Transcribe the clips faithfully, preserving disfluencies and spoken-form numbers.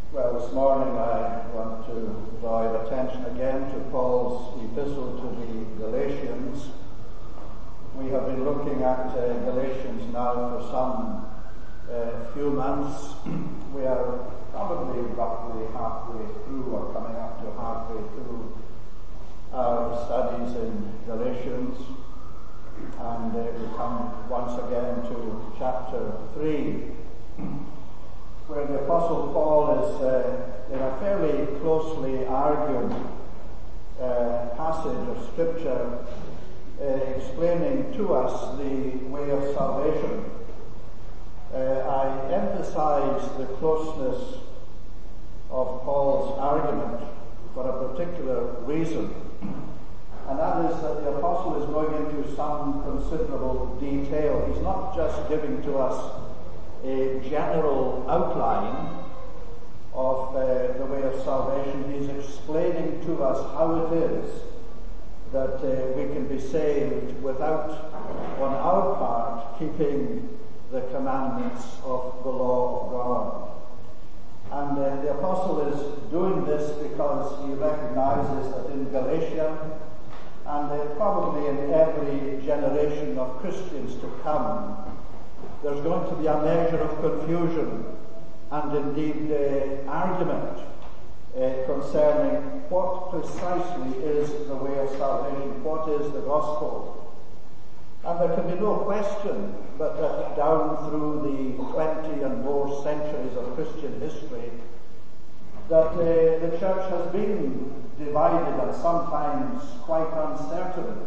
Well, this morning I want to draw your attention again to Paul's epistle to the Galatians. We have been looking at uh, Galatians now for some uh, few months. We are probably roughly halfway through, or coming up to halfway through our studies in Galatians. And uh, we come once again to chapter three. Where the Apostle Paul is uh, in a fairly closely argued uh, passage of Scripture uh, explaining to us the way of salvation. Uh, I emphasize the closeness of Paul's argument for a particular reason, and that is that the Apostle is going into some considerable detail. He's not just giving to us a general outline of uh, the way of salvation. He's explaining to us how it is that uh, we can be saved without, on our part, keeping the commandments of the law of God. And uh, the Apostle is doing this because he recognizes that in Galatia, and uh, probably in every generation of Christians to come, there's going to be a measure of confusion and indeed uh, argument uh, concerning what precisely is the way of salvation, what is the gospel. And there can be no question but that down through the twenty and more centuries of Christian history, that uh, the church has been divided and sometimes quite uncertain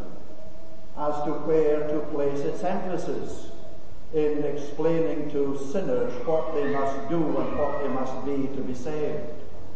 as to where to place its emphasis in explaining to sinners what they must do and what they must be to be saved.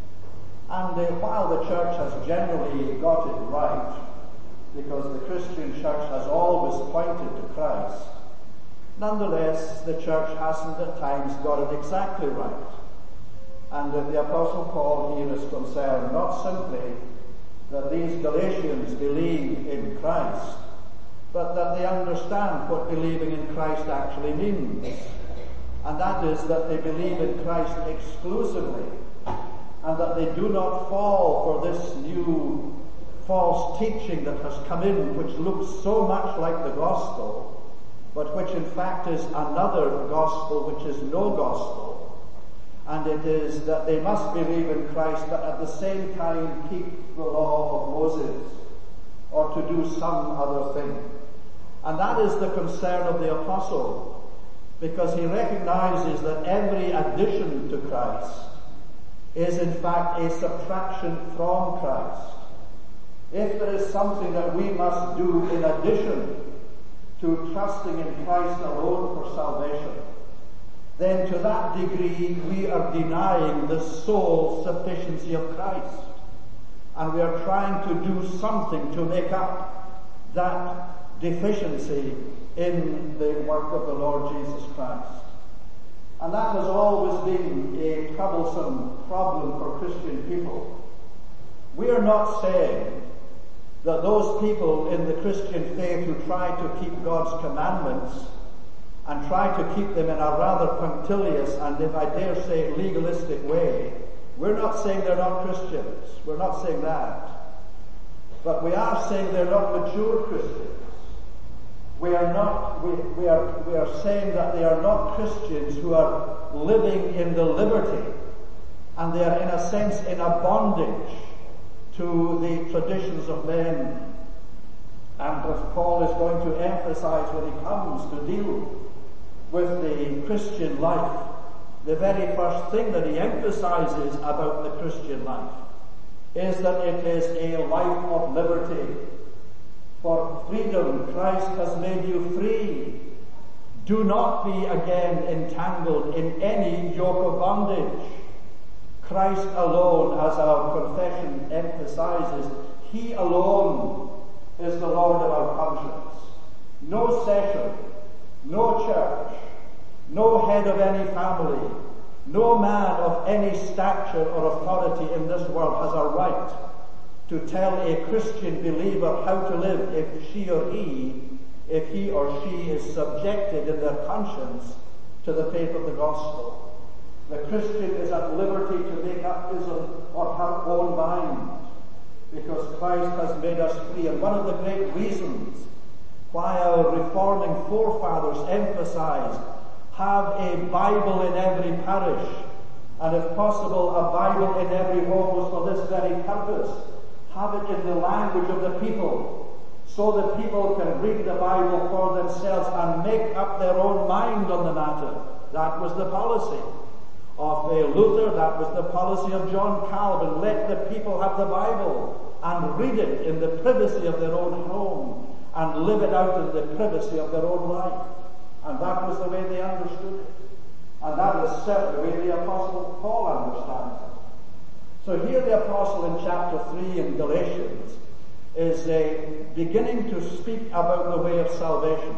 And uh, while the church has generally got it right, because the Christian church has always pointed to Christ, nonetheless the church hasn't at times got it exactly right. And uh, the Apostle Paul here is concerned not simply that these Galatians believe in Christ, but that they understand what believing in Christ actually means. And that is that they believe in Christ exclusively, and that they do not fall for this new false teaching that has come in, which looks so much like the gospel, but which in fact is another gospel, which is no gospel. And it is that they must believe in Christ, but at the same time keep the law of Moses, or to do some other thing. And that is the concern of the Apostle, because he recognizes that every addition to Christ is in fact a subtraction from Christ. If there is something that we must do in addition to trusting in Christ alone for salvation, then to that degree we are denying the sole sufficiency of Christ. And we are trying to do something to make up that deficiency in the work of the Lord Jesus Christ. And that has always been a troublesome problem for Christian people. We are not saying that those people in the Christian faith who try to keep God's commandments and try to keep them in a rather punctilious and, if I dare say, legalistic way, we're not saying they're not Christians. We're not saying that. But we are saying they're not mature Christians. We are not, we, we are, we are saying that they are not Christians who are living in the liberty, and they are in a sense in a bondage to the traditions of men. And as Paul is going to emphasize when he comes to deal with the Christian life, the very first thing that he emphasizes about the Christian life is that it is a life of liberty. For freedom Christ has made you free. Do not be again entangled in any yoke of bondage. Christ alone, as our confession emphasizes, He alone is the Lord of our conscience. No session, no church, no head of any family, no man of any stature or authority in this world has a right to tell a Christian believer how to live if she or he, if he or she is subjected in their conscience to the faith of the gospel. The Christian is at liberty to make heart is of, or her own mind, because Christ has made us free. And one of the great reasons why our reforming forefathers emphasized have a Bible in every parish, and if possible a Bible in every home, was for this very purpose. Have it in the language of the people, so that people can read the Bible for themselves and make up their own mind on the matter. That was the policy of uh, Luther, that was the policy of John Calvin. Let the people have the Bible and read it in the privacy of their own home and live it out in the privacy of their own life. And that was the way they understood it. And that is certainly the way the Apostle Paul understands it. So here the Apostle in chapter three in Galatians is uh, beginning to speak about the way of salvation.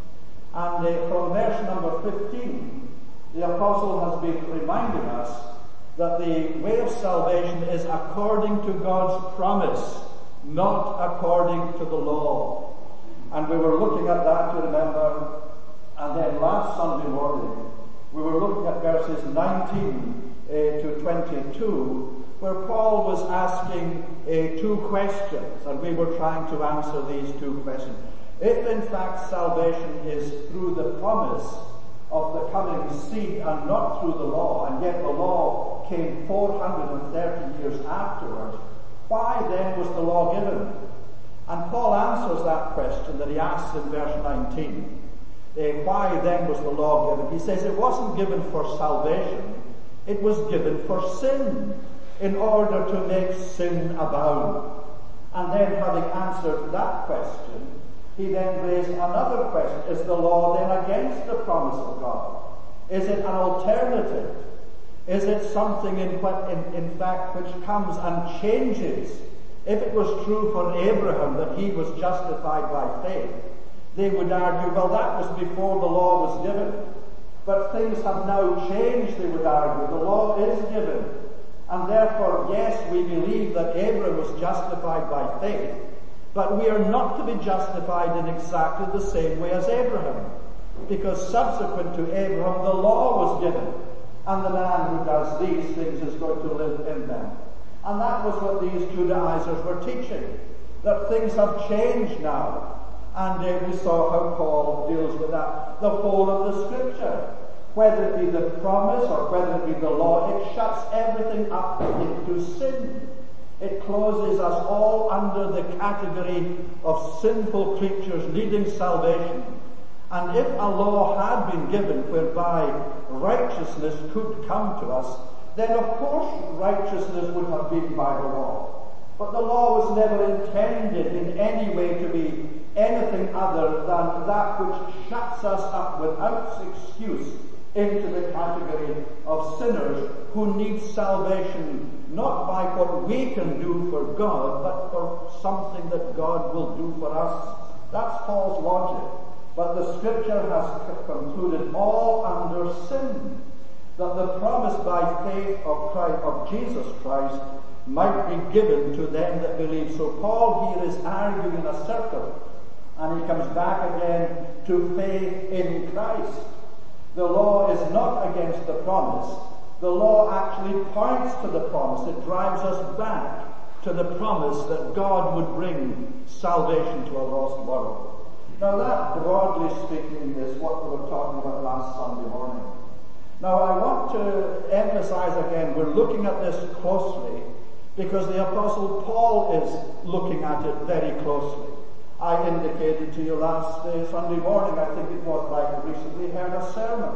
And uh, from verse number fifteen, the Apostle has been reminding us that the way of salvation is according to God's promise, not according to the law. And we were looking at that, you remember, and then last Sunday morning, we were looking at verses nineteen uh, to twenty-two, where Paul was asking uh, two questions, and we were trying to answer these two questions. If in fact salvation is through the promise of the coming seed and not through the law, and yet the law came four hundred thirty years afterwards, why then was the law given? And Paul answers that question that he asks in verse nineteen. Uh, why then was the law given? He says it wasn't given for salvation, it was given for sin, in order to make sin abound. And then, having answered that question, he then raised another question. Is the law then against the promise of God? Is it an alternative? Is it something in, in, in fact which comes and changes? If it was true for Abraham that he was justified by faith, they would argue, well, that was before the law was given. But things have now changed, they would argue. The law is given. And therefore, yes, we believe that Abraham was justified by faith, but we are not to be justified in exactly the same way as Abraham, because subsequent to Abraham, the law was given, and the man who does these things is going to live in them. And that was what these Judaizers were teaching, that things have changed now. And uh, we saw how Paul deals with that. The whole of the Scripture, whether it be the promise or whether it be the law, it shuts everything up into sin. It closes us all under the category of sinful creatures needing salvation. And if a law had been given whereby righteousness could come to us, then of course righteousness would have been by the law. But the law was never intended in any way to be anything other than that which shuts us up without excuse into the category of sinners who need salvation, not by what we can do for God, but for something that God will do for us. That's Paul's logic. But the Scripture has concluded all under sin, that the promise by faith of Christ, of Jesus Christ, might be given to them that believe. So Paul here is arguing in a circle, and he comes back again to faith in Christ. The law is not against the promise. The law actually points to the promise. It drives us back to the promise that God would bring salvation to a lost world. Now that, broadly speaking, is what we were talking about last Sunday morning. Now I want to emphasize again, we're looking at this closely because the Apostle Paul is looking at it very closely. I indicated to you last uh, Sunday morning, I think it was, like recently heard a sermon,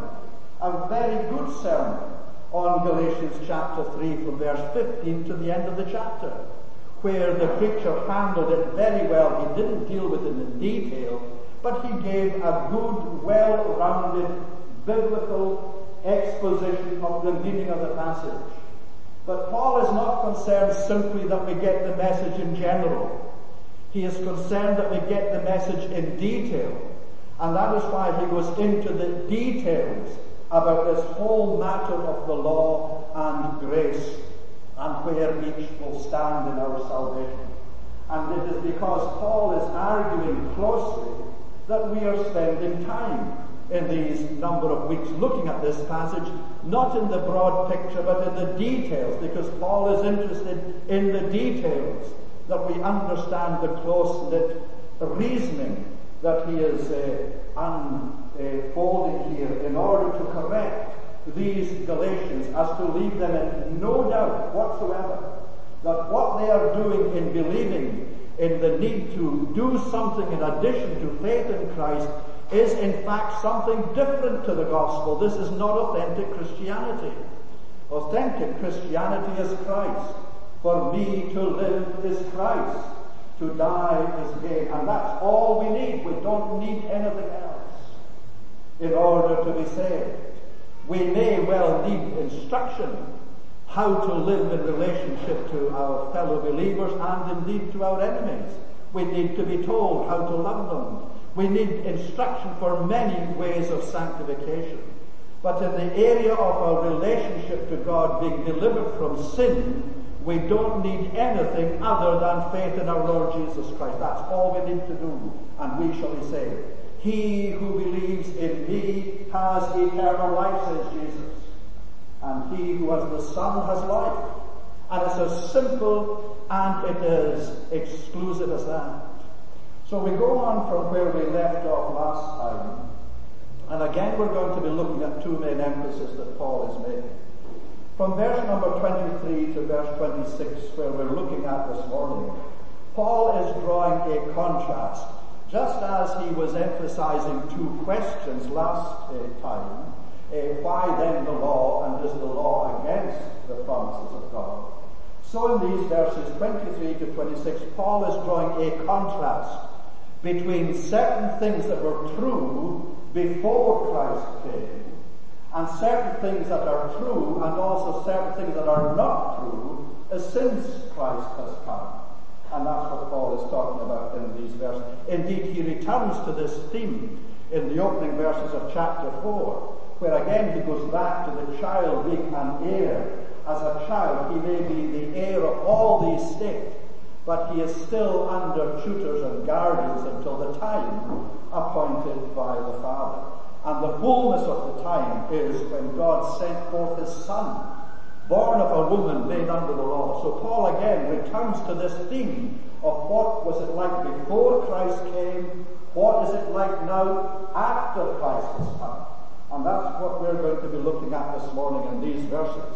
a very good sermon on Galatians chapter three from verse fifteen to the end of the chapter, where the preacher handled it very well. He didn't deal with it in detail, but he gave a good, well-rounded, biblical exposition of the meaning of the passage. But Paul is not concerned simply that we get the message in general. He is concerned that we get the message in detail. And that is why he goes into the details about this whole matter of the law and grace and where each will stand in our salvation. And it is because Paul is arguing closely that we are spending time in these number of weeks looking at this passage, not in the broad picture, but in the details, because Paul is interested in the details, that we understand the close-knit reasoning that he is uh, unfolding here in order to correct these Galatians, as to leave them in no doubt whatsoever that what they are doing in believing in the need to do something in addition to faith in Christ is in fact something different to the gospel. This is not authentic Christianity. Authentic Christianity is Christ. For me to live is Christ. To die is gain. And that's all we need. We don't need anything else in order to be saved. We may well need instruction how to live in relationship to our fellow believers and indeed to our enemies. We need to be told how to love them. We need instruction for many ways of sanctification. But in the area of our relationship to God, being delivered from sin, we don't need anything other than faith in our Lord Jesus Christ. That's all we need to do, and we shall be saved. He who believes in me has eternal life, says Jesus. And he who has the Son has life. And it's as simple and it is exclusive as that. So we go on from where we left off last time. And again we're going to be looking at two main emphases that Paul is making. From verse number twenty-three to verse twenty-six, where we're looking at this morning, Paul is drawing a contrast. Just as he was emphasizing two questions last uh, time, Uh, why then the law, and is the law against the promises of God? So in these verses twenty-three to twenty-six, Paul is drawing a contrast between certain things that were true before Christ came, and certain things that are true, and also certain things that are not true since Christ has come. And that's what Paul is talking about in these verses. Indeed, he returns to this theme in the opening verses of chapter four, where again he goes back to the child being an heir. As a child, he may be the heir of all the estate, but he is still under tutors and guardians until the time appointed by the Father. And the fullness of the time is when God sent forth his Son, born of a woman made under the law. So Paul again returns to this theme of what was it like before Christ came, what is it like now after Christ has come. And that's what we're going to be looking at this morning in these verses.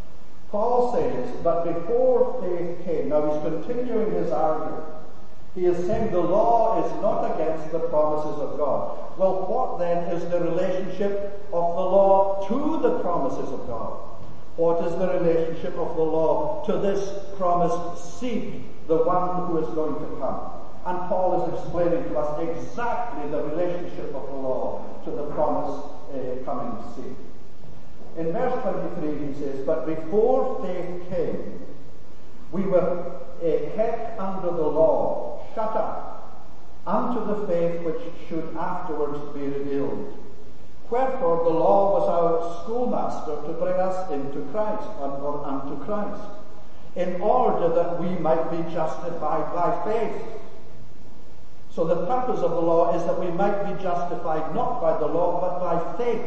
Paul says, but before faith came, now he's continuing his argument. He is saying the law is not against the promises of God. Well, what then is the relationship of the law to the promises of God? What is the relationship of the law to this promised seed, the one who is going to come? And Paul is explaining to us exactly the relationship of the law to the promised Uh, coming seed. In verse twenty-three he says, but before faith came, we were uh, kept under the law, shut up, unto the faith which should afterwards be revealed. Wherefore the law was our schoolmaster to bring us into Christ, or unto Christ, in order that we might be justified by faith. So the purpose of the law is that we might be justified not by the law, but by faith.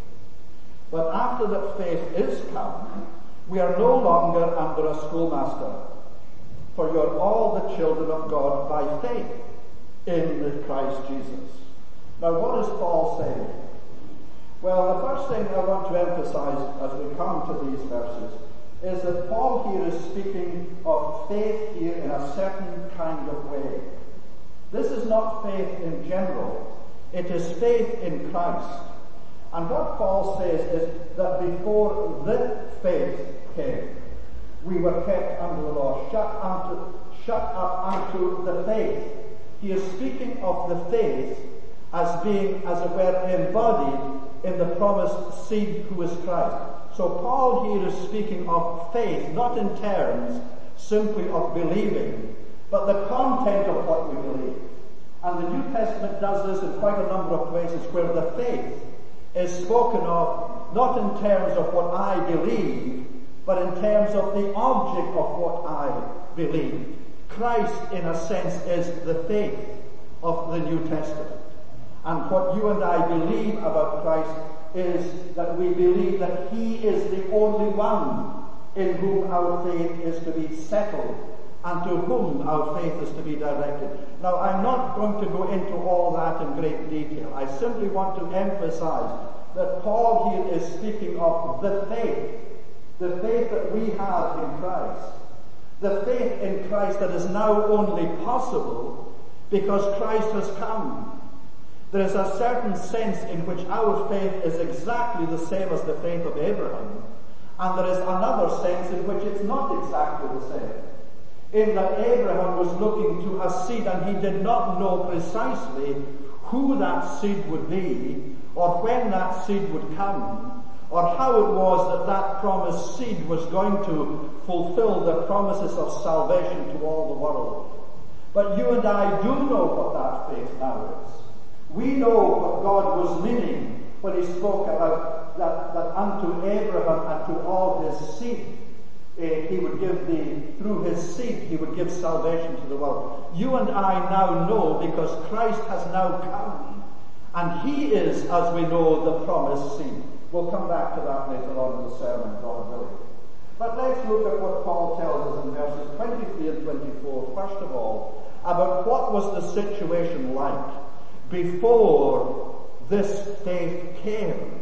But after that faith is come, we are no longer under a schoolmaster. For you are all the children of God by faith in Christ Jesus. Now what is Paul saying? Well, the first thing I want to emphasize as we come to these verses is that Paul here is speaking of faith here in a certain kind of way. This is not faith in general. It is faith in Christ. And what Paul says is that before the faith came, we were kept under the law, shut, unto, shut up unto the faith. He is speaking of the faith as being, as it were, embodied in the promised seed who is Christ. So Paul here is speaking of faith, not in terms simply of believing, but the content of what we believe. And the New Testament does this in quite a number of places, where the faith is spoken of not in terms of what I believe, but in terms of the object of what I believe. Christ, in a sense, is the faith of the New Testament. And what you and I believe about Christ is that we believe that he is the only one in whom our faith is to be settled and to whom our faith is to be directed. Now, I'm not going to go into all that in great detail. I simply want to emphasize that Paul here is speaking of the faith, the faith that we have in Christ, the faith in Christ that is now only possible because Christ has come. There is a certain sense in which our faith is exactly the same as the faith of Abraham, and there is another sense in which it's not exactly the same, in that Abraham was looking to a seed and he did not know precisely who that seed would be, or when that seed would come, or how it was that that promised seed was going to fulfill the promises of salvation to all the world. But you and I do know what that faith now is. We know what God was meaning when he spoke about that, that unto Abraham and to all his seed, uh, he would give the, through his seed, he would give salvation to the world. You and I now know because Christ has now come, and he is, as we know, the promised seed. We'll come back to that later on in the sermon, God willing. But let's look at what Paul tells us in verses twenty-three and twenty-four, first of all, about what was the situation like before this faith came,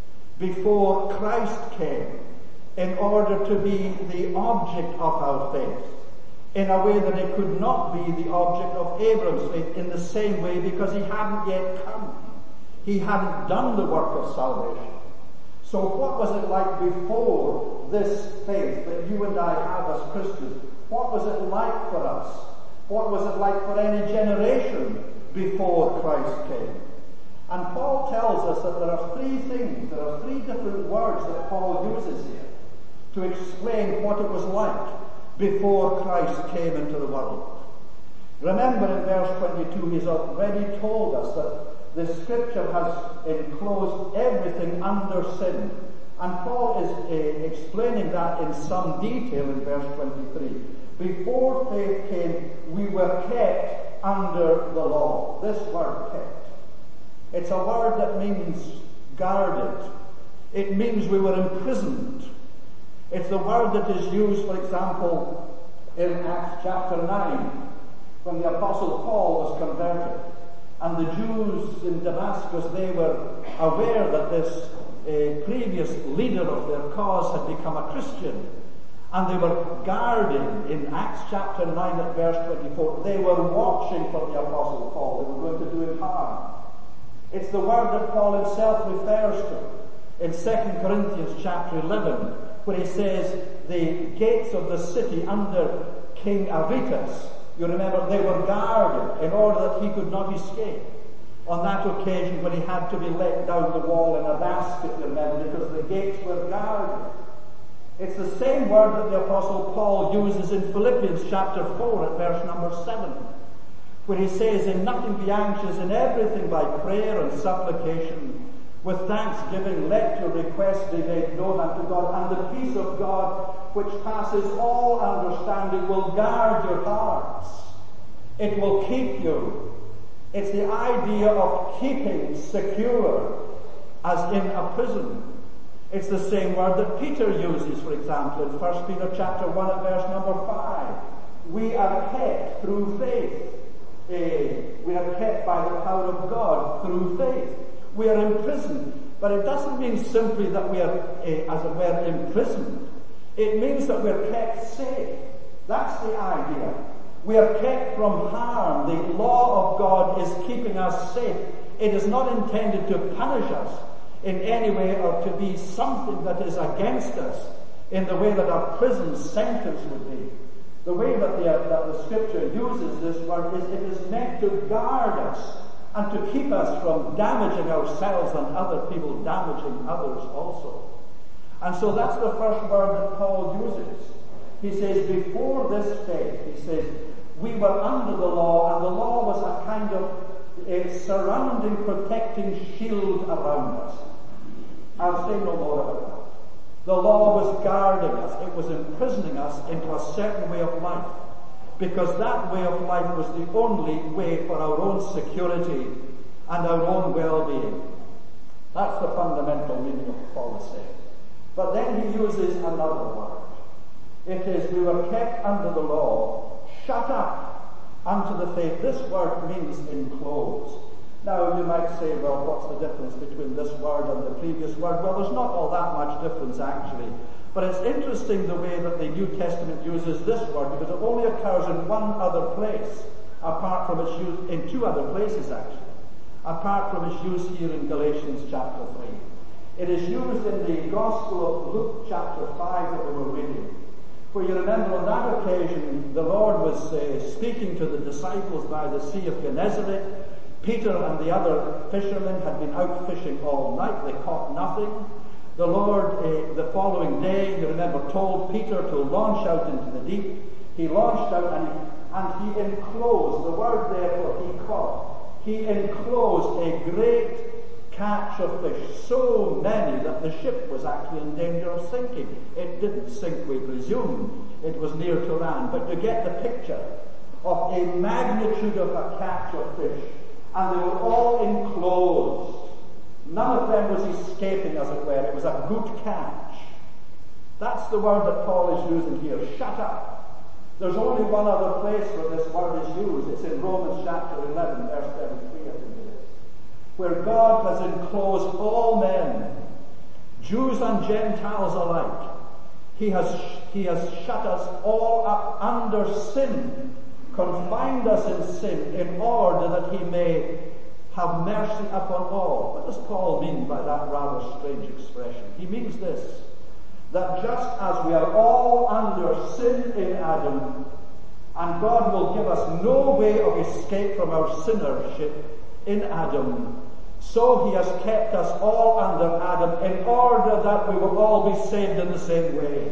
before Christ came, in order to be the object of our faith, in a way that it could not be the object of Abraham's faith in the same way, because he hadn't yet come. He hadn't done the work of salvation. So what was it like before this faith that you and I have as Christians? What was it like for us? What was it like for any generation before Christ came? And Paul tells us that there are three things, there are three different words that Paul uses here to explain what it was like before Christ came into the world. Remember in verse twenty-two, he's already told us that the Scripture has enclosed everything under sin. And Paul is uh, explaining that in some detail in verse twenty-three. Before faith came, we were kept under the law. This word kept. It's a word that means guarded. It means we were imprisoned. It's the word that is used, for example, in Acts chapter nine, when the Apostle Paul was converted. And the Jews in Damascus, they were aware that this uh, previous leader of their cause had become a Christian. And they were guarding, in Acts chapter nine at verse twenty-four, they were watching for the Apostle Paul. They were going to do him harm. It's the word that Paul himself refers to in Second Corinthians chapter eleven, where he says, the gates of the city under King Aretas, you remember, they were guarded in order that he could not escape. On that occasion when he had to be let down the wall in a basket, you remember, because the gates were guarded. It's the same word that the Apostle Paul uses in Philippians chapter four at verse number seven, where he says, in nothing be anxious, in everything by prayer and supplication, with thanksgiving let your requests be made known unto God, and the peace of God, which passes all understanding, will guard your hearts. It will keep you. It's the idea of keeping secure, as in a prison. It's the same word that Peter uses, for example, in First Peter chapter one at verse number five. We are kept through faith. Uh, we are kept by the power of God through faith. We are imprisoned, but it doesn't mean simply that we are, uh, as it were, imprisoned. It means that we're kept safe. That's the idea. We are kept from harm. The law of God is keeping us safe. It is not intended to punish us in any way or to be something that is against us in the way that a prison sentence would be. The way that the, uh, that the Scripture uses this word is it is meant to guard us and to keep us from damaging ourselves and other people damaging others also. And so that's the first word that Paul uses. He says, before this faith, he says, we were under the law, and the law was a kind of a surrounding, protecting shield around us. I'll say no more about that. The law was guarding us. It was imprisoning us into a certain way of life, because that way of life was the only way for our own security and our own well-being. That's the fundamental meaning of what Paul is saying. But then he uses another word. It is, we were kept under the law, shut up unto the faith. This word means enclosed. Now you might say, well, what's the difference between this word and the previous word? Well, there's not all that much difference actually. But it's interesting the way that the New Testament uses this word, because it only occurs in one other place, apart from its use in two other places actually, apart from its use here in Galatians chapter three. It is used in the Gospel of Luke chapter five that we were reading, where you remember on that occasion the Lord was uh, speaking to the disciples by the Sea of Gennesaret. Peter and the other fishermen had been out fishing all night. They caught nothing. The Lord, uh, the following day, you remember, told Peter to launch out into the deep. He launched out and he, and he enclosed, the word there for he caught, he enclosed a great catch of fish, so many that the ship was actually in danger of sinking. It didn't sink, we presume. It was near to land. But you get the picture of a magnitude of a catch of fish. And they were all enclosed. None of them was escaping, as it were. It was a good catch. That's the word that Paul is using here, shut up. There's only one other place where this word is used. It's in Romans chapter eleven, verse thirty-three, I think it is, where God has enclosed all men, Jews and Gentiles alike. He has, he has shut us all up under sin, confined us in sin, in order that he may have mercy upon all. What does Paul mean by that rather strange expression? He means this, that just as we are all under sin in Adam, and God will give us no way of escape from our sinnership in Adam, so he has kept us all under Adam in order that we will all be saved in the same way.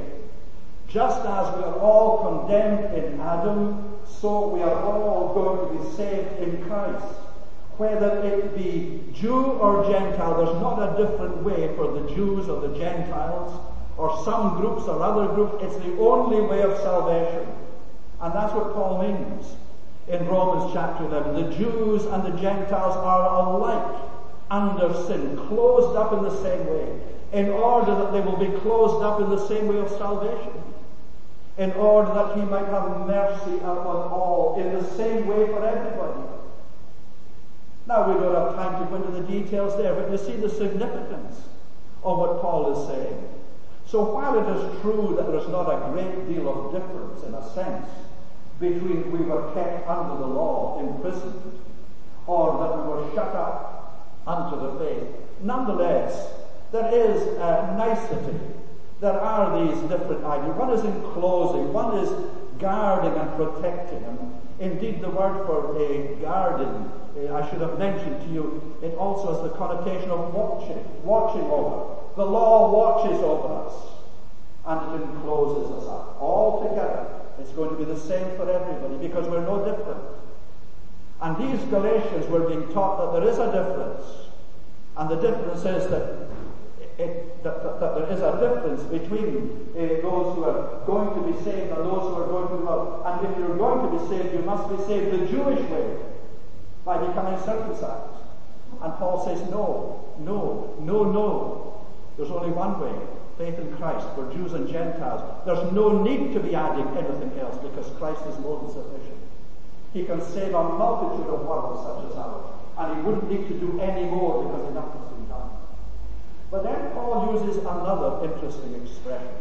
Just as we are all condemned in Adam, so we are all going to be saved in Christ. Whether it be Jew or Gentile, there's not a different way for the Jews or the Gentiles, or some groups or other groups. It's the only way of salvation. And that's what Paul means in Romans chapter eleven. The Jews and the Gentiles are alike under sin, closed up in the same way, in order that they will be closed up in the same way of salvation, in order that he might have mercy upon all, in the same way for everybody. Now, we don't have time to go into the details there, but you see the significance of what Paul is saying. So while it is true that there's not a great deal of difference, in a sense, between we were kept under the law, imprisoned, or that we were shut up unto the faith, nonetheless, there is a nicety. There are these different ideas. One is enclosing, one is guarding and protecting. And indeed, the word for a guarding, I should have mentioned to you, it also has the connotation of watching, watching over. The law watches over us, and it encloses us up. All together, it's going to be the same for everybody, because we're no different. And these Galatians were being taught that there is a difference, and the difference is that, it, that, that, that there is a difference between uh, those who are going to be saved and those who are going to be loved. And if you're going to be saved, you must be saved the Jewish way, by becoming circumcised. And Paul says, no, no, no, no. There's only one way, faith in Christ, for Jews and Gentiles. There's no need to be adding anything else, because Christ is more than sufficient. He can save a multitude of worlds such as ours, and he wouldn't need to do any more, because enough has been done. But then Paul uses another interesting expression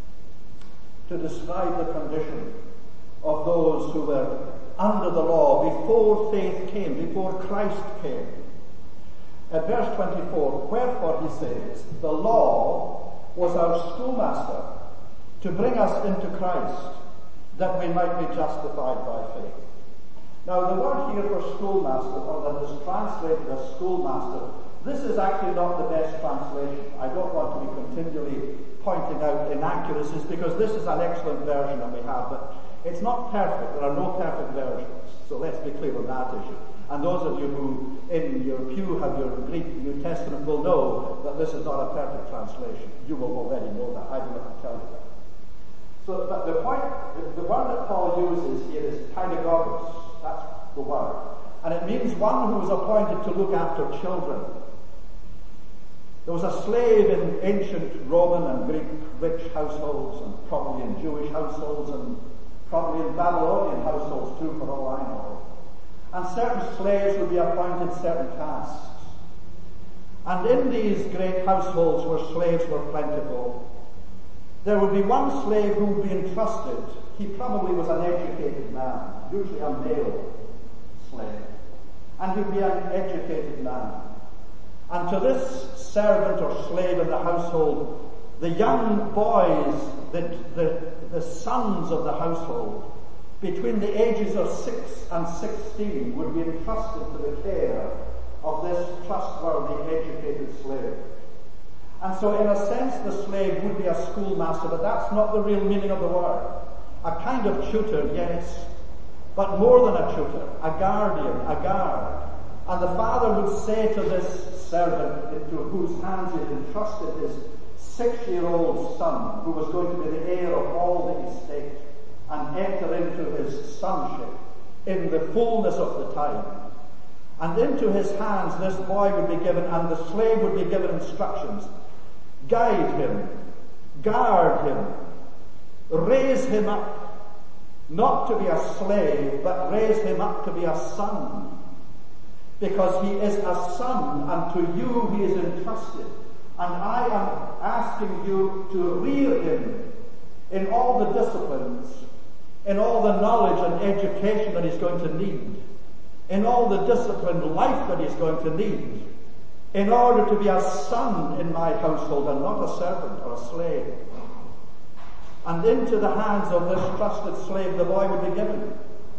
to describe the condition of those who were under the law before faith came, before Christ came. At verse twenty-four, wherefore he says, the law was our schoolmaster to bring us into Christ, that we might be justified by faith. Now, the word here for schoolmaster, or that is translated as schoolmaster, this is actually not the best translation. I don't want to be continually pointing out inaccuracies, because this is an excellent version that we have, but it's not perfect. There are no perfect versions. So let's be clear on that issue. And those of you who in your pew have your Greek New Testament will know that this is not a perfect translation. You will already know that. I don't have to tell you that. So but the point, the, the word that Paul uses here is pedagogos. That's the word. and it means one who was appointed to look after children. There was a slave in ancient Roman and Greek rich households, and probably in Jewish households, and probably in Babylonian households too, for all I know. And certain slaves would be appointed certain tasks. And in these great households where slaves were plentiful, there would be one slave who would be entrusted. He probably was an educated man, usually a male slave. And he would be an educated man. And to this servant or slave in the household, the young boys, the, the, the sons of the household, between the ages of six and sixteen, would be entrusted to the care of this trustworthy, educated slave. And so in a sense the slave would be a schoolmaster, but that's not the real meaning of the word. A kind of tutor, yes, but more than a tutor, a guardian, a guard. And the father would say to this servant into whose hands he had entrusted his six-year-old son, who was going to be the heir of all the estate, and enter into his sonship in the fullness of the time. And into his hands this boy would be given, and the slave would be given instructions. Guide him, guard him, raise him up, not to be a slave, but raise him up to be a son. Because he is a son, and to you he is entrusted. And I am asking you to rear him in all the disciplines, in all the knowledge and education that he's going to need, in all the disciplined life that he's going to need, in order to be a son in my household and not a servant or a slave. And into the hands of this trusted slave the boy would be given.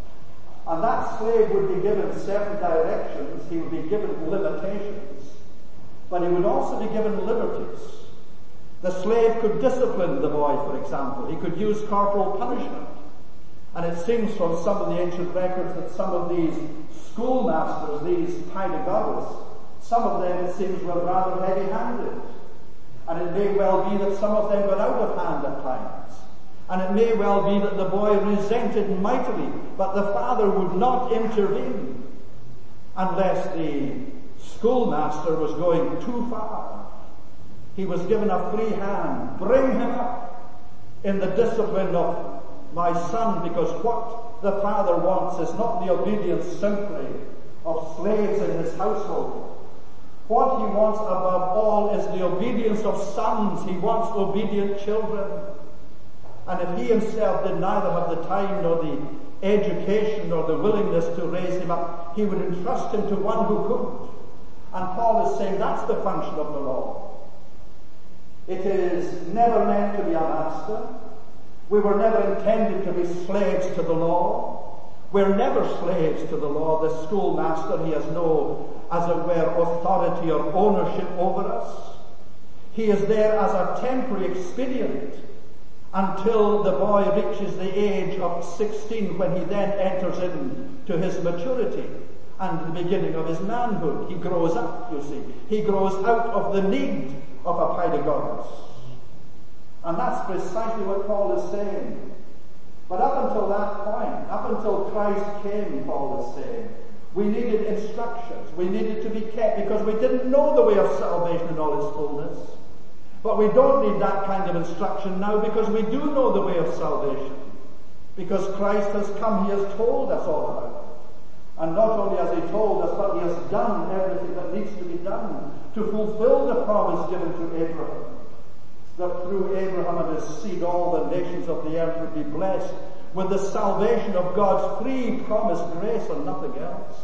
And that slave would be given certain directions, he would be given limitations, but he would also be given liberties. The slave could discipline the boy, for example. He could use corporal punishment. And it seems from some of the ancient records that some of these schoolmasters, these pedagogues, some of them, it seems, were rather heavy-handed. And it may well be that some of them got out of hand at times. And it may well be that the boy resented mightily, but the father would not intervene unless the schoolmaster was going too far. He was given a free hand. Bring him up in the discipline of my son, because what the father wants is not the obedience simply of slaves in his household. What he wants above all is the obedience of sons. He wants obedient children. And if he himself did neither have the time nor the education nor the willingness to raise him up, he would entrust him to one who couldn't. And Paul is saying that's the function of the law. It is never meant to be a master. We were never intended to be slaves to the law. We're never slaves to the law. The schoolmaster, he has no, as it were, authority or ownership over us. He is there as a temporary expedient until the boy reaches the age of sixteen, when he then enters into his maturity and the beginning of his manhood. He grows up, you see. He grows out of the need of a pedagogus. And that's precisely what Paul is saying. But up until that point, up until Christ came, Paul is saying, we needed instructions. We needed to be kept because we didn't know the way of salvation in all its fullness. But we don't need that kind of instruction now, because we do know the way of salvation. Because Christ has come, he has told us all about it. And not only has he told us, but he has done everything that needs to be done to fulfill the promise given to Abraham, that through Abraham and his seed all the nations of the earth would be blessed with the salvation of God's free promised grace and nothing else.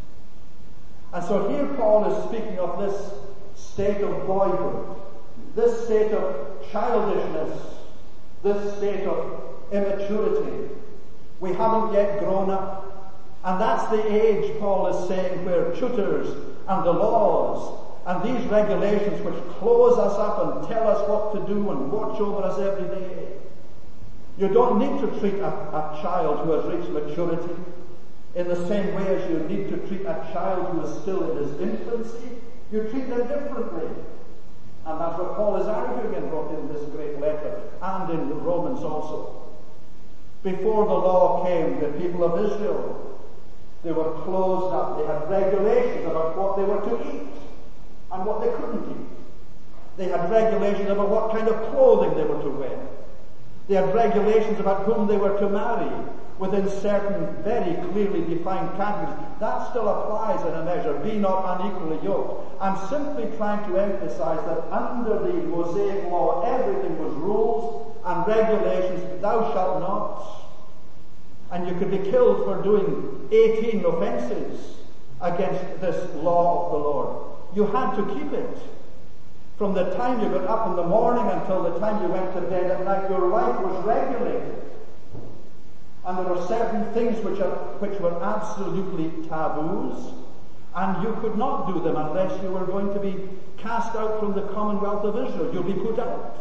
And so here Paul is speaking of this state of boyhood, this state of childishness, this state of immaturity. We haven't yet grown up. And that's the age, Paul is saying, where tutors and the laws and these regulations which close us up and tell us what to do and watch over us every day. You don't need to treat a, a child who has reached maturity in the same way as you need to treat a child who is still in his infancy. You treat them differently. And that's what Paul is arguing in, in this great letter, and in Romans also. Before the law came, the people of Israel They were closed up. They had regulations about what they were to eat and what they couldn't eat. They had regulations about what kind of clothing they were to wear. They had regulations about whom they were to marry within certain very clearly defined categories. That still applies in a measure. Be not unequally yoked. I'm simply trying to emphasize that under the Mosaic law, everything was rules and regulations. Thou shalt not. And you could be killed for doing eighteen offenses against this law of the Lord. You had to keep it. From the time you got up in the morning until the time you went to bed at night, your life was regulated. And there were certain things which, are, which were absolutely taboos, and you could not do them unless you were going to be cast out from the Commonwealth of Israel. You'll be put out.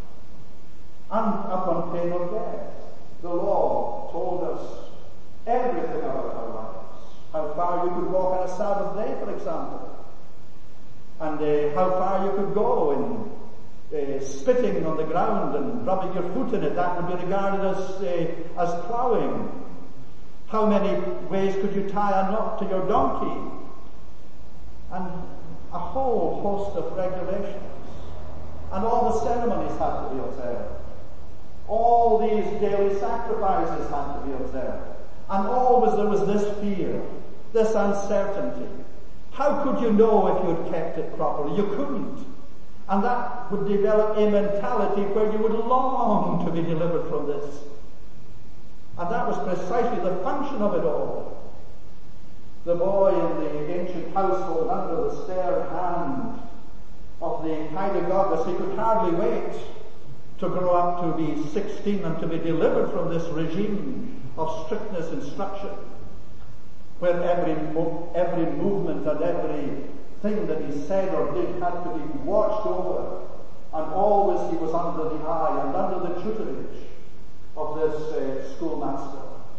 And upon pain of death. The law told us everything about our lives. How far you could walk on a Sabbath day, for example. And uh, how far you could go in uh, spitting on the ground and rubbing your foot in it. That would be regarded as, uh, as plowing. How many ways could you tie a knot to your donkey? And a whole host of regulations. And all the ceremonies had to be observed. All these daily sacrifices had to be observed. And always there was this fear, this uncertainty. How could you know if you had kept it properly? You couldn't. And that would develop a mentality where you would long to be delivered from this. And that was precisely the function of it all. The boy in the ancient household under the stern hand of the Heidegogos, he could hardly wait to grow up to be sixteen and to be delivered from this regime of strictness instruction, where every mo- every movement and every thing that he said or did had to be watched over, and always he was under the eye and under the tutelage of this uh, schoolmaster.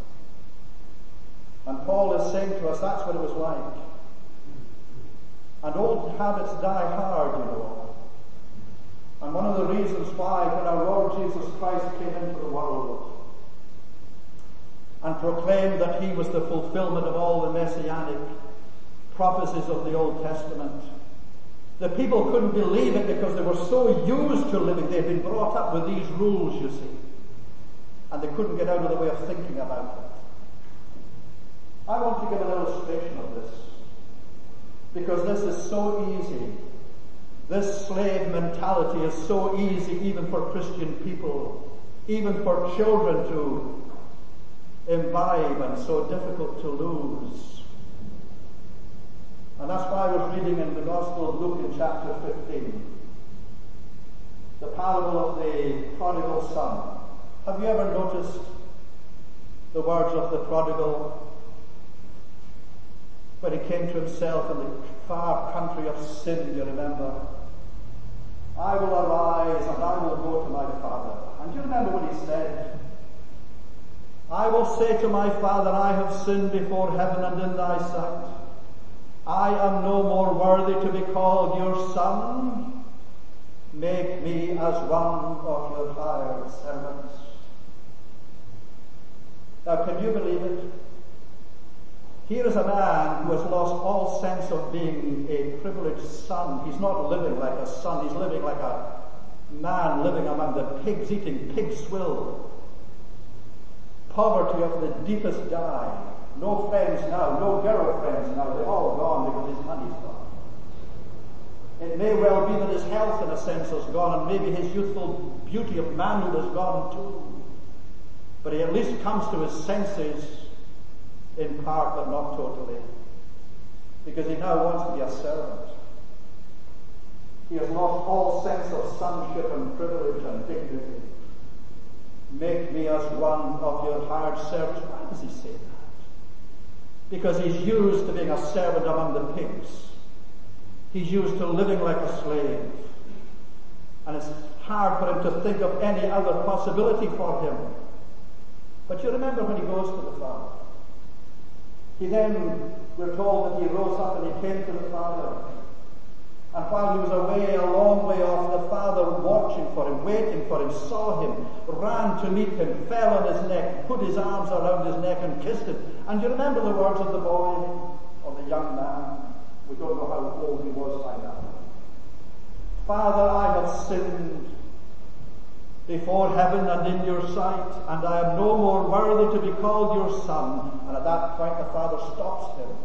And Paul is saying to us that's what it was like. And old habits die hard, you know. And one of the reasons why, when our Lord Jesus Christ came into the world and proclaimed that he was the fulfillment of all the messianic prophecies of the Old Testament, the people couldn't believe it because they were so used to living. They'd been brought up with these rules, you see, and they couldn't get out of the way of thinking about it. I want to give an illustration of this because this is so easy. This slave mentality is so easy even for Christian people, even for children to imbibe, and so difficult to lose. And that's why I was reading in the Gospel of Luke in chapter fifteen, the parable of the prodigal son. Have you ever noticed the words of the prodigal when he came to himself in the far country of sin, you remember? I will arise and I will go to my father. And do you remember what he said? I will say to my father, I have sinned before heaven and in thy sight. I am no more worthy to be called your son. Make me as one of your hired servants. Now, can you believe it? Here is a man who has lost all sense of being a privileged son. He's not living like a son. He's living like a man living among the pigs, eating pig swill. Poverty of the deepest dye. No friends now, no girlfriends now. They're all gone because his money's gone. It may well be that his health, in a sense, has gone, and maybe his youthful beauty of manhood has gone too. But he at least comes to his senses in part, but not totally, because he now wants to be a servant. He has lost all sense of sonship and privilege and dignity. Make me as one of your hired servants. Why does he say that? Because he's used to being a servant among the pigs. He's used to living like a slave. And it's hard for him to think of any other possibility for him. But you remember when he goes to the Father. He then, we're told that he rose up and he came to the Father. And while he was away, a long way off, the father, watching for him, waiting for him, saw him, ran to meet him, fell on his neck, put his arms around his neck and kissed him. And you remember the words of the boy, or the young man? We don't know how old he was by now. Father, I have sinned before heaven and in your sight, and I am no more worthy to be called your son. And at that point the father stops him.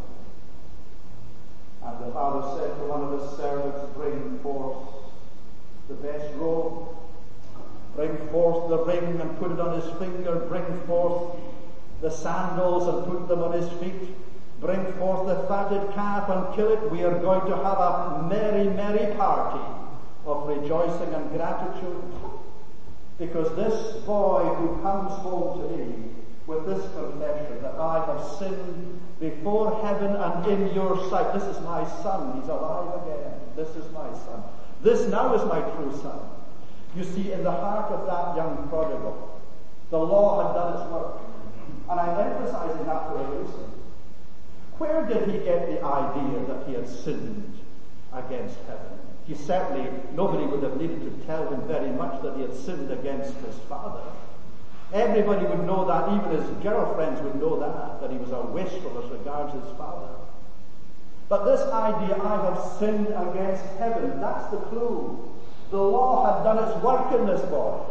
And the father said to one of his servants, bring forth the best robe, bring forth the ring and put it on his finger, bring forth the sandals and put them on his feet, bring forth the fatted calf and kill it. We are going to have a merry, merry party of rejoicing and gratitude, because this boy who comes home to me with this confession that I have sinned before heaven and in your sight. This is my son. He's alive again. This is my son. This now is my true son. You see, in the heart of that young prodigal, the law had done its work. And I'm emphasizing that for a reason. Where did he get the idea that he had sinned against heaven? He certainly, nobody would have needed to tell him very much that he had sinned against his father. Everybody would know that, even his girlfriends would know that, that he was a wastrel as regards his father. But this idea, I have sinned against heaven, that's the clue. The law had done its work in this boy.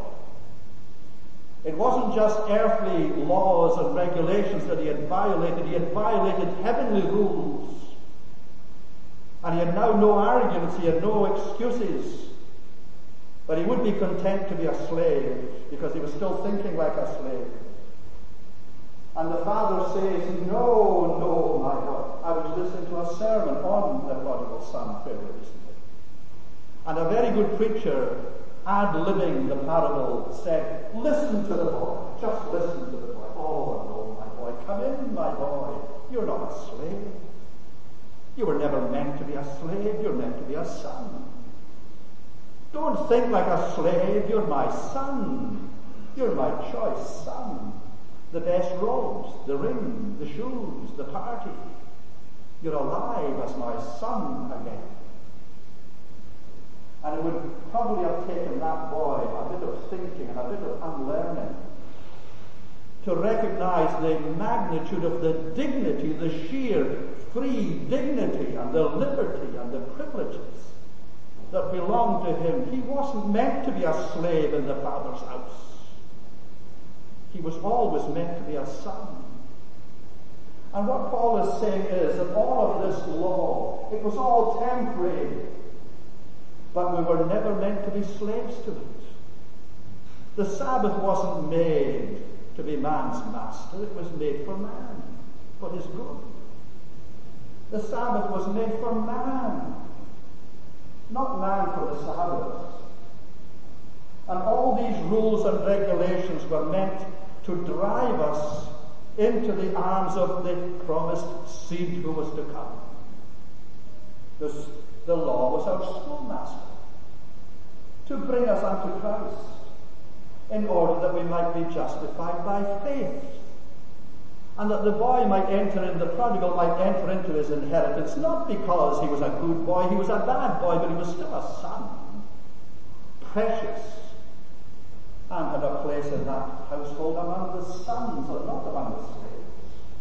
It wasn't just earthly laws and regulations that he had violated, he had violated heavenly rules. And he had now no arguments, he had no excuses. But he would be content to be a slave, because he was still thinking like a slave. And the father says, no, no, my boy. I was listening to a sermon on the prodigal son fairly recently. And a very good preacher, ad-libbing the parable, said, listen to the boy. Just listen to the boy. Oh, no, my boy. Come in, my boy. You're not a slave. You were never meant to be a slave. You're meant to be a son. Don't think like a slave. You're my son. You're my choice son. The best robes, the ring, the shoes, the party. You're alive as my son again. And it would probably have taken that boy a bit of thinking and a bit of unlearning to recognize the magnitude of the dignity, the sheer free dignity and the liberty and the privileges that belonged to him. He wasn't meant to be a slave in the Father's house. He was always meant to be a son. And what Paul is saying is that all of this law, it was all temporary, but we were never meant to be slaves to it. The Sabbath wasn't made to be man's master. It was made for man, for his good. The Sabbath was made for man, not man for the Sabbath. And all these rules and regulations were meant to drive us into the arms of the promised seed who was to come. This, the law was our schoolmaster, to bring us unto Christ, in order that we might be justified by faith, and that the boy might enter in, the prodigal might enter into his inheritance, not because he was a good boy, he was a bad boy, but he was still a son, precious, and had a place in that household among the sons and not among the slaves.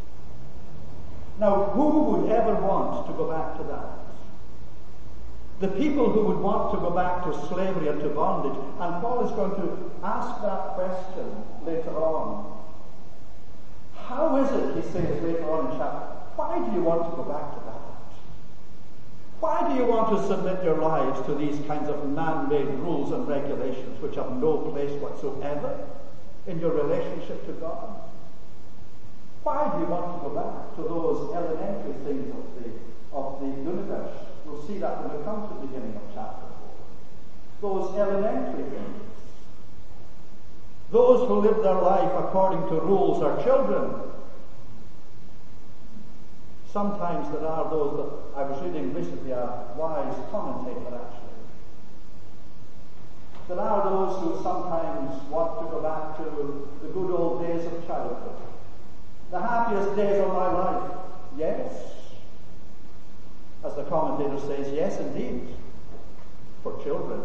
Now, who would ever want to go back to that? The people who would want to go back to slavery and to bondage. And Paul is going to ask that question later on. How is it, he says later on in chapter, why do you want to go back to that? Why do you want to submit your lives to these kinds of man-made rules and regulations which have no place whatsoever in your relationship to God? Why do you want to go back to those elementary things of the, of the universe? We'll see that when we come to the beginning of chapter four. Those elementary things. Those who live their life according to rules are children. Sometimes there are those that I was reading recently, a wise commentator actually. There are those who sometimes want to go back to the good old days of childhood. The happiest days of my life. Yes. As the commentator says, yes indeed. for children,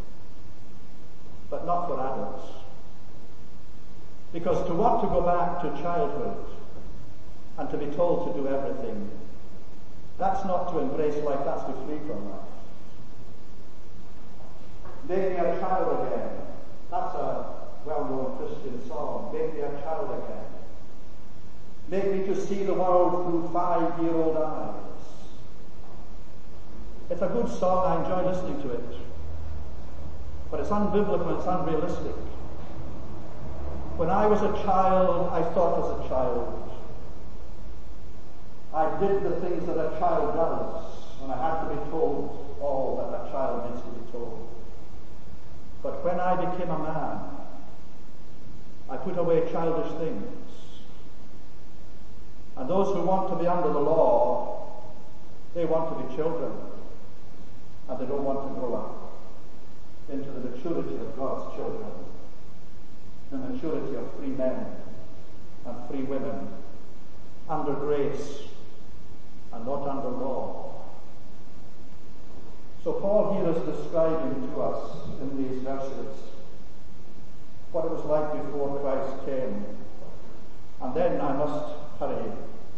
but not for adults. Because to want to go back to childhood and to be told to do everything, that's not to embrace life, that's to flee from life. Make me a child again. That's a well-known Christian song. Make me a child again. Make me to see the world through five-year-old eyes. It's a good song, I enjoy listening to it. But it's unbiblical, it's unrealistic. When I was a child, I thought as a child. I did the things that a child does, and I had to be told all that a child needs to be told. But when I became a man, I put away childish things. And those who want to be under the law, they want to be children. And they don't want to grow up into the maturity of God's children, the maturity of free men and free women, under grace and not under law. So Paul here is describing to us in these verses what it was like before Christ came. And then I must hurry,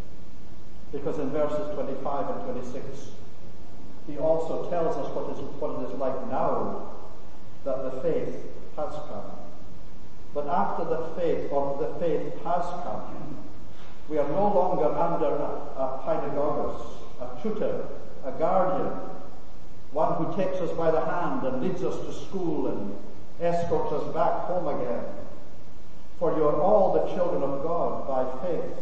because in verses twenty-five and twenty-six, he also tells us what, is, what it is like now that the faith has come. But after the faith, or the faith has come, we are no longer under a, a pedagogus, a tutor, a guardian, one who takes us by the hand and leads us to school and escorts us back home again. For you are all the children of God by faith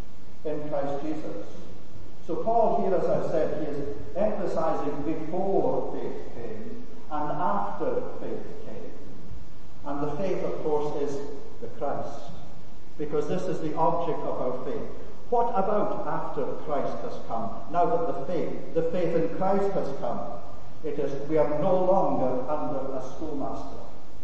in Christ Jesus. So Paul here, as I said, he is emphasizing before faith came and after faith came. And the faith, of course, is the Christ, because this is the object of our faith. What about after Christ has come? Now that the faith, the faith in Christ has come, it is, we are no longer under a schoolmaster.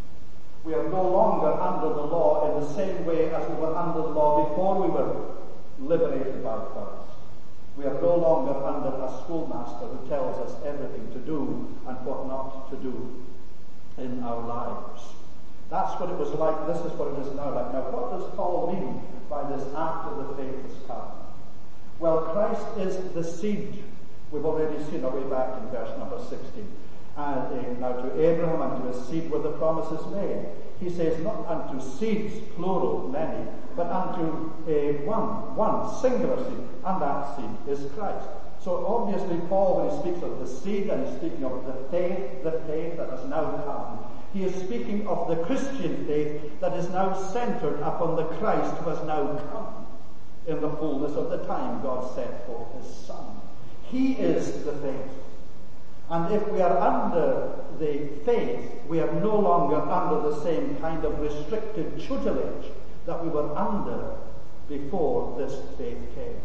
We are no longer under the law in the same way as we were under the law before we were liberated by Christ. We are no longer under a schoolmaster who tells us everything to do and what not to do in our lives. That's what it was like. This is what it is now like. Now, what does Paul mean by this after the faith has come? Well, Christ is the seed. We've already seen our way back in verse number sixteen. And uh, now to Abraham and to his seed were the promises made. He says, not unto seeds, plural, many, but unto uh, one, one, singular seed, and that seed is Christ. So obviously Paul, when he speaks of the seed, and he's speaking of the faith, the faith that has now come, he is speaking of the Christian faith that is now centered upon the Christ who has now come in the fullness of the time God set forth his Son. He is the faith. And if we are under the faith, we are no longer under the same kind of restricted tutelage that we were under before this faith came.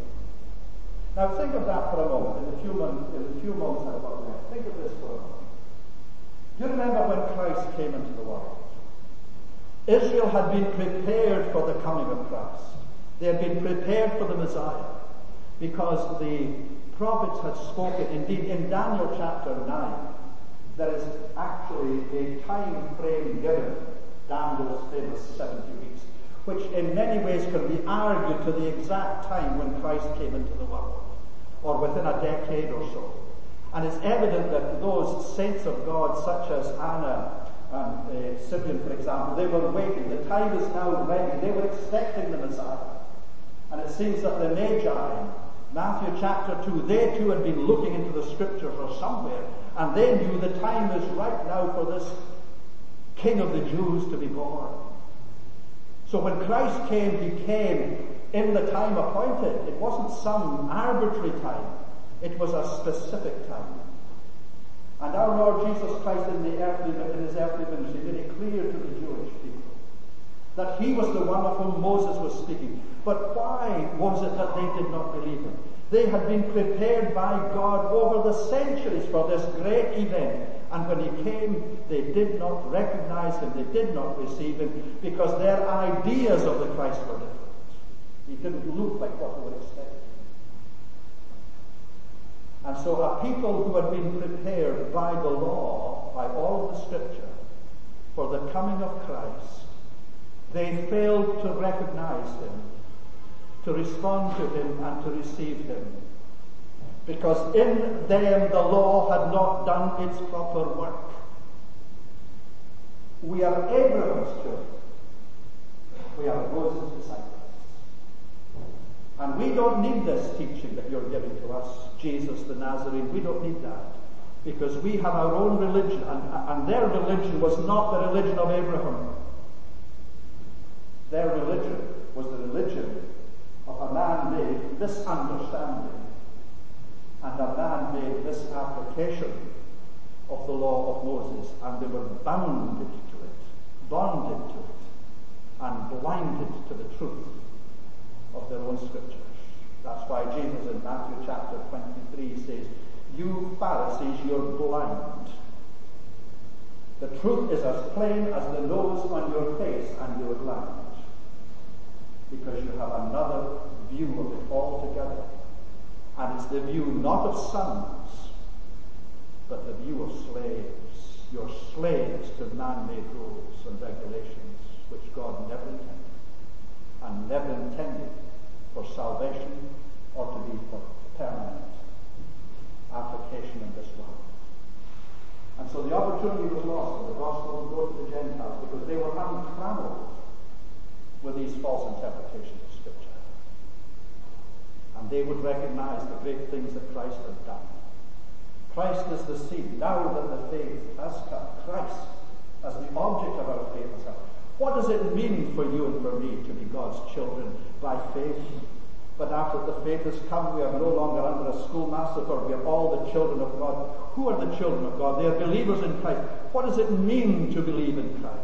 Now think of that for a moment, in the few moments, in the few moments I've got left. Think of this for a moment. Do you remember when Christ came into the world? Israel had been prepared for the coming of Christ. They had been prepared for the Messiah, because the prophets had spoken. Indeed, in Daniel chapter nine, there is actually a time frame given, Daniel's famous seventy weeks, which in many ways can be argued to the exact time when Christ came into the world, or within a decade or so. And it's evident that those saints of God, such as Anna and uh, Simeon, for example, they were waiting. The time is now ready. They were expecting the Messiah. And it seems that the Magi, Matthew chapter two, they too had been looking into the scriptures or somewhere, and they knew the time is right now for this King of the Jews to be born. So when Christ came, he came in the time appointed. It wasn't some arbitrary time. It was a specific time. And our Lord Jesus Christ in, the earthly, in his earthly ministry made it clear to the Jewish people that he was the one of whom Moses was speaking. But why was it that they did not believe him? They had been prepared by God over the centuries for this great event. And when he came, they did not recognize him. They did not receive him because their ideas of the Christ were different. He didn't look like what they were expecting. And so a people who had been prepared by the law by all of the Scripture for the coming of Christ, they failed to recognize him, to respond to him, and to receive him. Because in them the law had not done its proper work. We are Abraham's children. We are Moses' disciples. And we don't need this teaching that you're giving to us, Jesus the Nazarene. We don't need that. Because we have our own religion, and, and their religion was not the religion of Abraham. Their religion was the religion of a man made this understanding, and a man made this application of the law of Moses, and they were bounded to it, bonded to it, and blinded to the truth of their own Scriptures. That's why Jesus in Matthew chapter twenty-three says, "You Pharisees, you're blind. The truth is as plain as the nose on your face, and you're blind. Because you have another view of it altogether. And it's the view not of sons, but the view of slaves. You're slaves to man-made rules and regulations, which God never intended, and never intended for salvation or to be for permanent application in this world." And so the opportunity was lost for the gospel to go to the Gentiles, because they were untrammeled with these false interpretations of Scripture. And they would recognize the great things that Christ had done. Christ is the seed. Now that the faith has come, Christ as the object of our faith has come. What does it mean for you and for me to be God's children by faith? But after the faith has come, we are no longer under a schoolmaster, for we are all the children of God. Who are the children of God? They are believers in Christ. What does it mean to believe in Christ?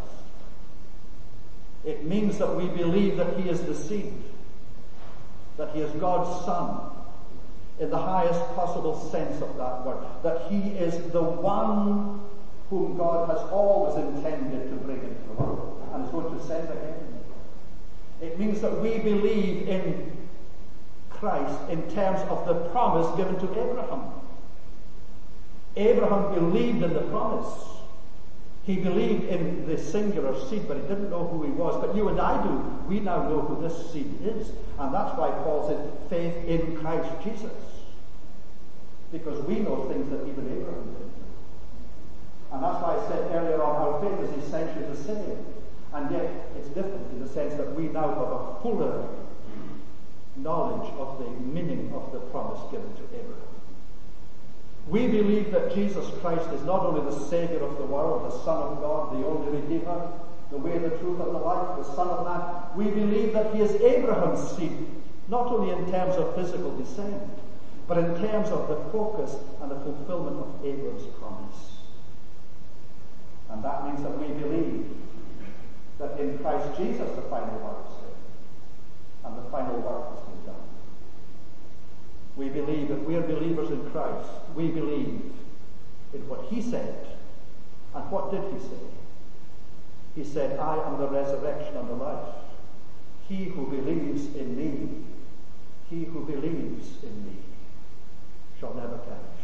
It means that we believe that he is the seed, that he is God's Son, in the highest possible sense of that word, that he is the one whom God has always intended to bring into the world and is going to send again. It means that we believe in Christ in terms of the promise given to Abraham. Abraham believed in the promise. He believed in the singular seed, but he didn't know who he was. But you and I do. We now know who this seed is. And that's why Paul says faith in Christ Jesus. Because we know things that even Abraham did. And that's why I said earlier on, our faith is essentially the same. And yet it's different in the sense that we now have a fuller knowledge of the meaning of the promise given to Abraham. We believe that Jesus Christ is not only the Savior of the world, the Son of God, the only Redeemer, the way, the truth, and the life, the Son of Man. We believe that he is Abraham's seed, not only in terms of physical descent, but in terms of the focus and the fulfillment of Abraham's promise. And that means that we believe that in Christ Jesus the final work is done, and the final work has been done. We believe that we are believers in Christ. We believe in what he said. And what did he say? He said, "I am the resurrection and the life. He who believes in me, he who believes in me, shall never perish.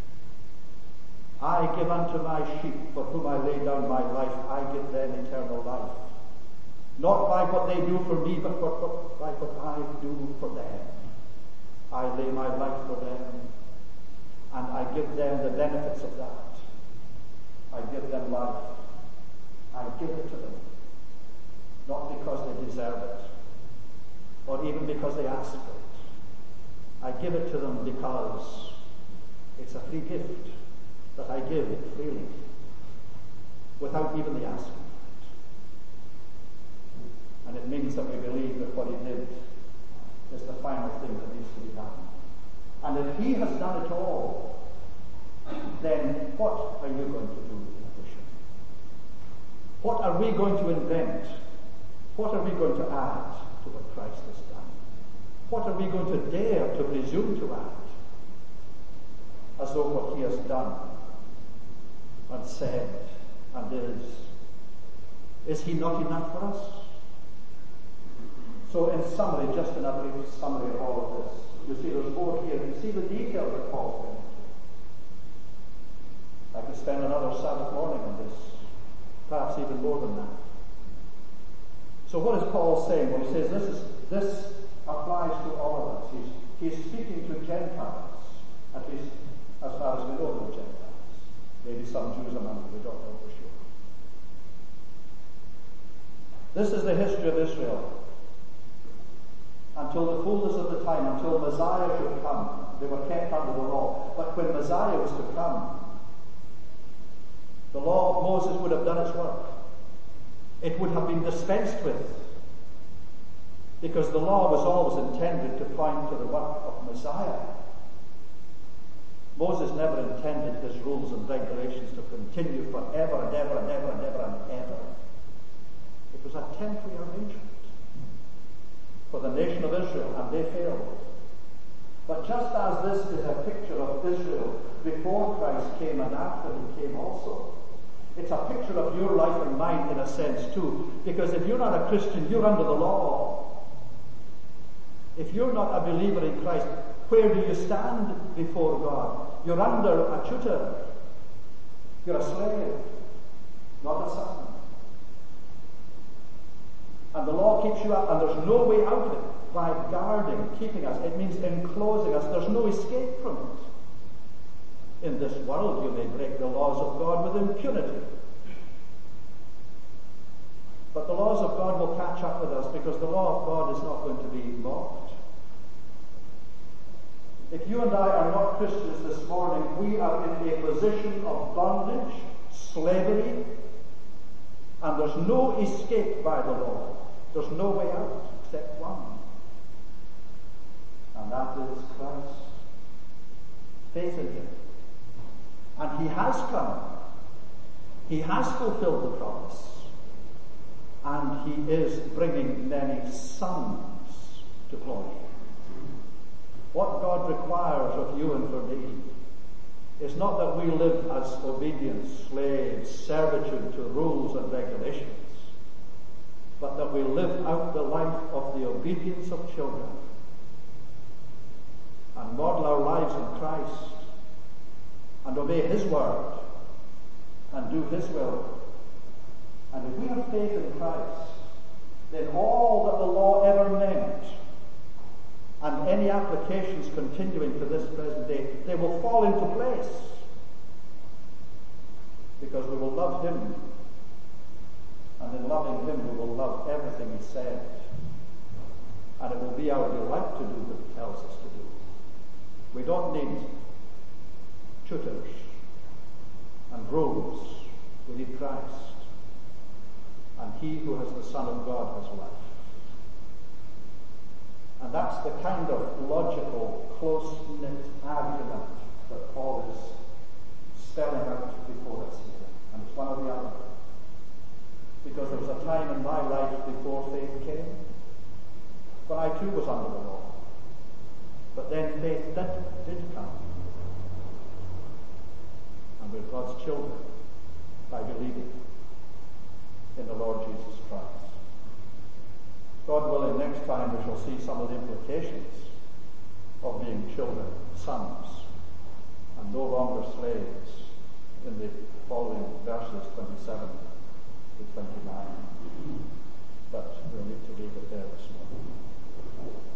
I give unto my sheep, for whom I lay down my life, I give them eternal life. Not by what they do for me, but for, for, by what I do for them. I lay my life for them, and I give them the benefits of that. I give them life. I give it to them, not because they deserve it, or even because they ask for it. I give it to them because it's a free gift that I give freely, without even the asking for it. And it means that we believe that what he did is the final thing that needs to be done. And if he has done it all, then what are you going to do in addition? What are we going to invent? What are we going to add to what Christ has done? What are we going to dare to presume to add? As though what he has done and said and is, is he not enough for us? So in summary, just in a brief summary of all of this, you see there's more here. You see the details that Paul's going into. could spend another Sabbath morning on this, perhaps even more than that. So what is Paul saying? Well, he says this is this applies to all of us. He's, he's speaking to Gentiles, at least as far as we know the Gentiles. Maybe some Jews among them, we don't know for sure. This is the history of Israel. Until the fullness of the time, until Messiah should come, they were kept under the law. But when Messiah was to come, the law of Moses would have done its work. It would have been dispensed with, because the law was always intended to point to the work of Messiah. Moses never intended his rules and regulations to continue forever and ever and ever and ever and ever. It was a temporary arrangement for the nation of Israel, and they failed. But just as this is a picture of Israel before Christ came and after he came also, it's a picture of your life and mine in a sense too. Because if you're not a Christian, you're under the law. If you're not a believer in Christ, where do you stand before God? You're under a tutor. You're a slave, not a son. And the law keeps you up, and there's no way out of it by guarding, keeping us. It means enclosing us. There's no escape from it. In this world you may break the laws of God with impunity. But the laws of God will catch up with us, because the law of God is not going to be mocked. If you and I are not Christians this morning, we are in a position of bondage, slavery, and there's no escape by the law. There's no way out except one. And that is Christ. Faith in him. And he has come. He has fulfilled the promise. And he is bringing many sons to glory. What God requires of you and for me is not that we live as obedient slaves, servitude to rules and regulations, but that we live out the life of the obedience of children and model our lives in Christ and obey his word and do his will. And if we have faith in Christ, then all that the law ever meant, and any applications continuing to this present day, they will fall into place, because we will love him, and in loving him we will love everything he said, and it will be our delight to do what he tells us to do. We don't need tutors and rules. We need Christ, and he who has the Son of God has life. And that's the kind of logical, close-knit argument that Paul is spelling out before us here. And it's one or the other. Because there was a time in my life before faith came when I too was under the law. But then faith did, did come. And we're God's children by believing in the Lord Jesus Christ. God willing, next time we shall see some of the implications of being children, sons, and no longer slaves in the following verses twenty-seven to twenty-nine. But we'll need to leave it there this morning.